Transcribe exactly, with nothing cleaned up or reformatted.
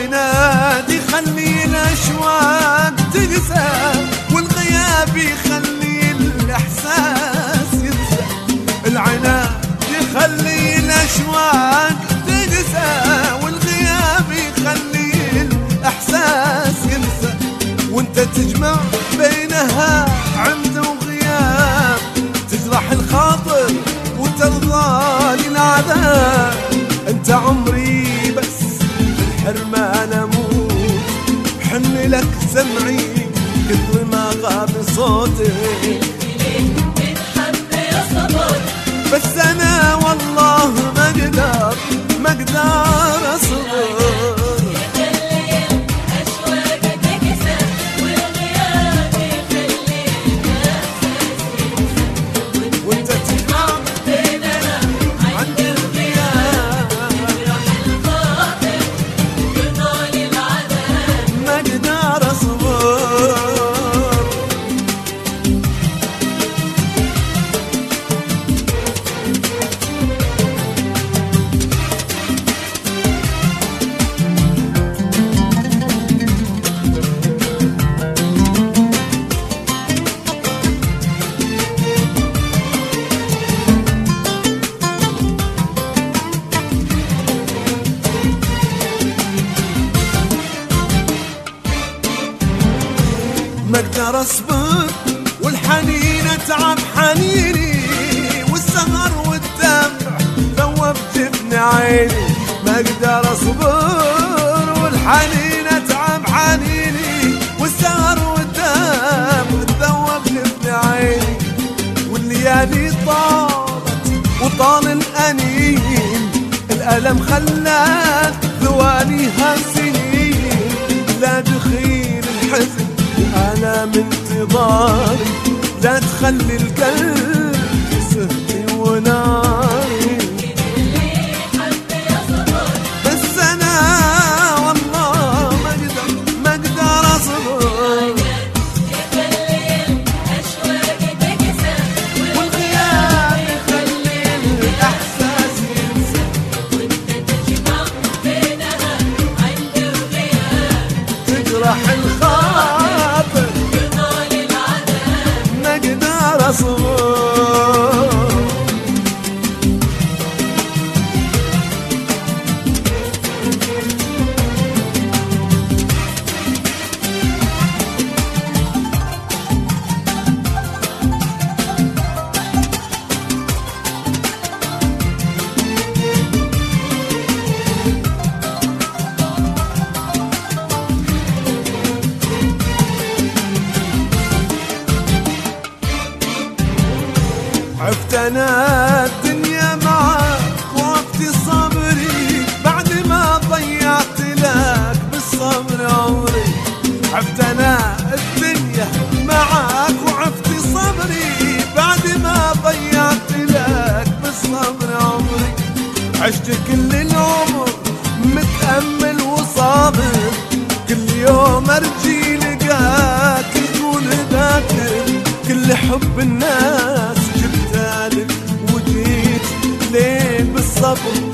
العناد يخلي الاشواق تقسى، والغياب يخلي الاحساس ينسى. العناد يخلي الاشواق تقسى، والغياب يخلي الاحساس ينسى. وانت تجمع بينها عمد وغياب، تجرح الخاطر وترضى للعذاب. انت عمري بس بالحرمان اموت، حن لك سمعي كثر ما غاب صوتي. بس انا والله ما اقدر ما اقدر اصبر. ما اقدر اصبر والحنين اتعب حنيني، والسهر والدمع ذوب جفن عيني. ما اقدر اصبر والحنين اتعب حنيني، والسهر والدمع ذوب جفن عيني. والليالي طالت وطال الانين، الالم خلات ثوانيها سنين. لا دخيل الحزن أنا من انتظاري، لا تخلي القلب يسهلي وناري. بس أنا والله ما أقدر ما أقدر أصبر. والغياب يخلي الإحساس ينسى، تجرح الخاطر أصبر. عفت انا الدنيا معك وقت صبري، بعد ما ضيعت لك بالصبر عمري. عفت انا الدنيا معك وعفت صبري، بعد ما ضيعت لك بالصبر عمري. عشت كل العمر متأمل وصابر، كل يوم ارجي لقاك تكون ذاكر. كل حب الناس جبتالك وجيت ليه بالصبر